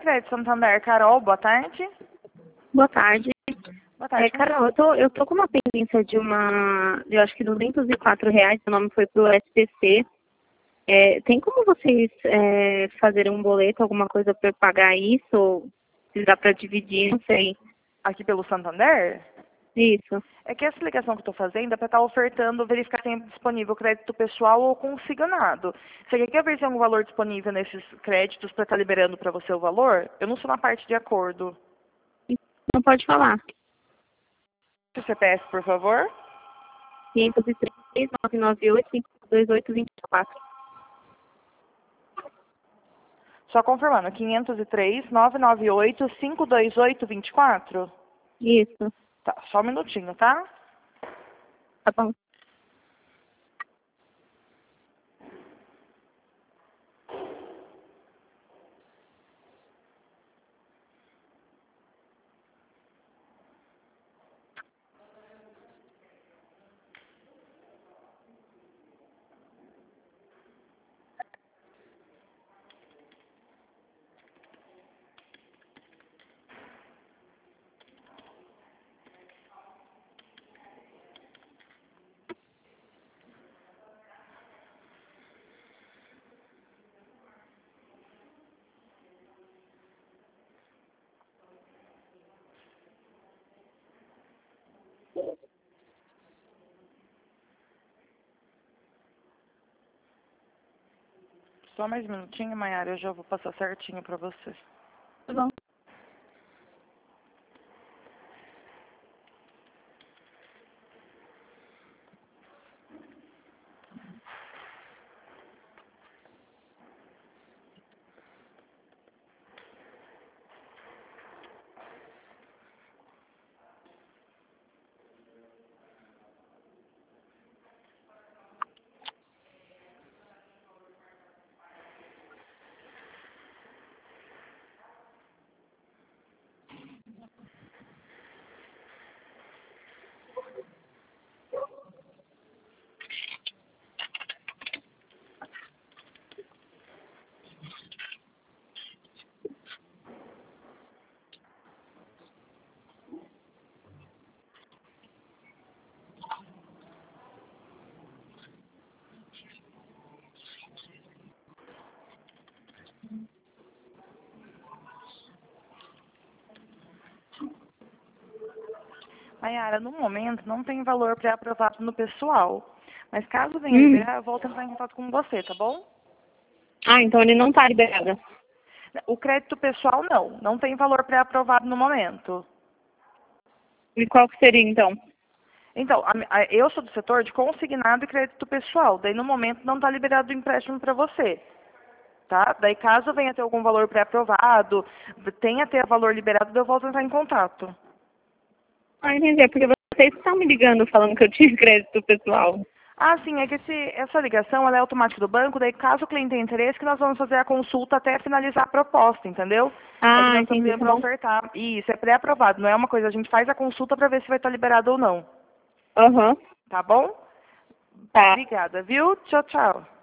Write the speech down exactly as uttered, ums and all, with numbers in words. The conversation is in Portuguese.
Crédito Santander, Carol, boa tarde. Boa tarde. Boa tarde. É, Carol, eu tô, eu tô com uma pendência de uma, eu acho que duzentos e quatro reais, o nome foi pro S P C. É, tem como vocês é, fazerem um boleto, alguma coisa para eu pagar isso? Ou se dá para dividir, não sei. Aqui pelo Santander? Isso. É que essa ligação que eu estou fazendo é para estar ofertando, verificar se tem disponível crédito pessoal ou consignado. Você quer ver se tem algum valor disponível nesses créditos para estar liberando para você o valor? Eu não sou na parte de acordo. Não pode falar. O C P F, por favor. quinhentos e três, nove nove oito, cinco dois oito, dois quatro. Só confirmando, quinhentos e três, nove nove oito, cinco dois oito, dois quatro? Isso. Tá, só um minutinho, tá? Tá bom. Só mais um minutinho, Maiara, eu já vou passar certinho para você. Tá bom. Maiara, no momento não tem valor pré-aprovado no pessoal. Mas caso venha Hum. liberar, eu volto a entrar em contato com você, tá bom? Ah, então ele não tá liberado. O crédito pessoal não, não tem valor pré-aprovado no momento. E qual que seria, então? Então, a, a, eu sou do setor de consignado e crédito pessoal. Daí no momento não está liberado o empréstimo para você. Tá? Daí caso venha ter algum valor pré-aprovado, tenha ter valor liberado, eu volto a entrar em contato. Ah, entendi. É porque vocês estão me ligando falando que eu tinha crédito pessoal. Ah, sim, é que esse, essa ligação ela é automática do banco, daí caso o cliente tenha interesse, que nós vamos fazer a consulta até finalizar a proposta, entendeu? É que Ah, nós estamos entendi, vendo tá para bom. ofertar. E isso é pré-aprovado, não é uma coisa, a gente faz a consulta para ver se vai estar liberado ou não. Aham. Tá bom? Tá. Obrigada, viu? Tchau, tchau.